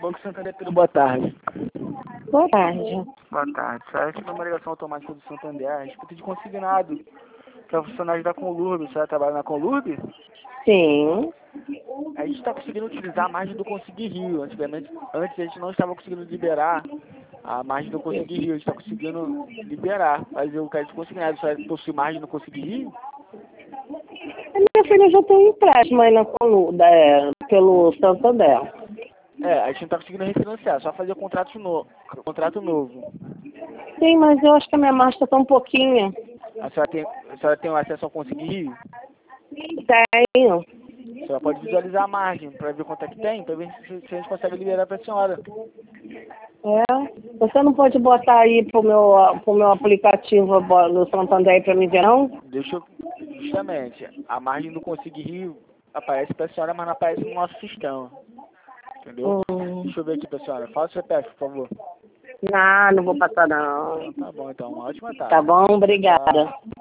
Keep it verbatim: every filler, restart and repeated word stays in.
Banco Santander, tudo boa tarde. Boa tarde. Boa tarde. Só é uma ligação automática do Santander a respeito de consignado para funcionários da Conlurb. Você vai trabalhar na Conlurb? Sim. A gente está conseguindo utilizar a margem do Conseguir Rio. Antigamente, antes a gente não estava conseguindo liberar a margem do Conseguir Rio. A gente está conseguindo liberar, fazer o crédito consignado. Só possui margem no Conseguir Rio? A minha filha já tem empréstimo aí na Conluda, é, pelo Santander. É, a gente não está conseguindo refinanciar, só fazer contrato novo. Contrato novo. Sim, mas eu acho que a minha margem está tão pouquinha. A senhora tem, a senhora tem acesso ao Conseguir Rio? Tenho. A senhora pode visualizar a margem para ver quanto é que tem, para ver se, se a gente consegue liberar para a senhora. É. Você não pode botar aí pro meu, pro meu aplicativo no Santander para mim ver, não? Deixa eu, justamente, a margem do Conseguir Rio aparece para a senhora, mas não aparece no nosso sistema. Entendeu? Hum. Deixa eu ver aqui para a senhora. Fala o C P F, por favor. Não, não vou passar não. Então, tá bom, então. Uma ótima tarde. Tá bom, obrigada. Tchau.